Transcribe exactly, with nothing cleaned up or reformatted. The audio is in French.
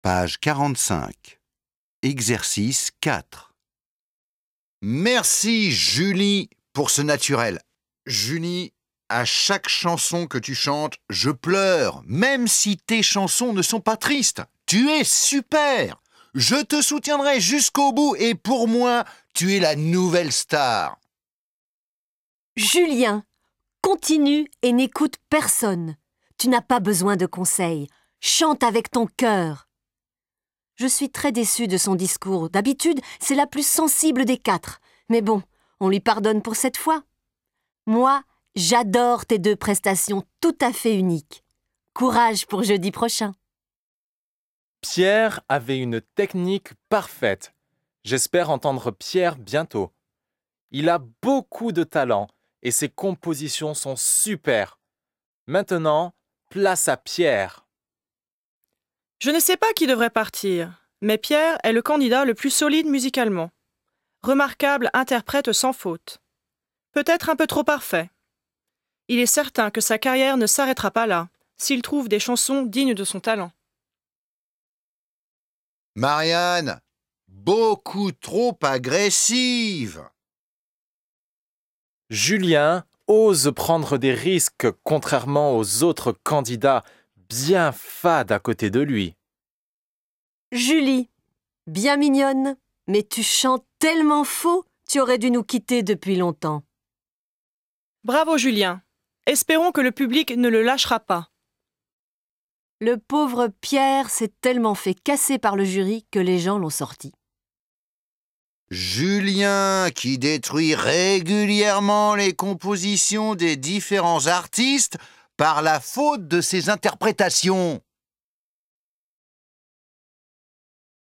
Page quarante-cinq. Exercice quatre. Merci Julie pour ce naturel. Julie, à chaque chanson que tu chantes, je pleure, même si tes chansons ne sont pas tristes. Tu es super. Je te soutiendrai jusqu'au bout et pour moi, tu es la nouvelle star. Julien, continue et n'écoute personne. Tu n'as pas besoin de conseils. Chante avec ton cœur. Je suis très déçue de son discours. D'habitude, c'est la plus sensible des quatre. Mais bon, on lui pardonne pour cette fois. Moi, j'adore tes deux prestations tout à fait uniques. Courage pour jeudi prochain. Pierre avait une technique parfaite. J'espère entendre Pierre bientôt. Il a beaucoup de talent et ses compositions sont super. Maintenant, place à Pierre. Je ne sais pas qui devrait partir, mais Pierre est le candidat le plus solide musicalement. Remarquable interprète sans faute. Peut-être un peu trop parfait. Il est certain que sa carrière ne s'arrêtera pas là, s'il trouve des chansons dignes de son talent. Marianne, beaucoup trop agressive. Julien ose prendre des risques contrairement aux autres candidats bien fades à côté de lui. Julie, bien mignonne, mais tu chantes tellement faux, tu aurais dû nous quitter depuis longtemps. Bravo Julien. Espérons que le public ne le lâchera pas. Le pauvre Pierre s'est tellement fait casser par le jury que les gens l'ont sorti. Julien qui détruit régulièrement les compositions des différents artistes par la faute de ses interprétations.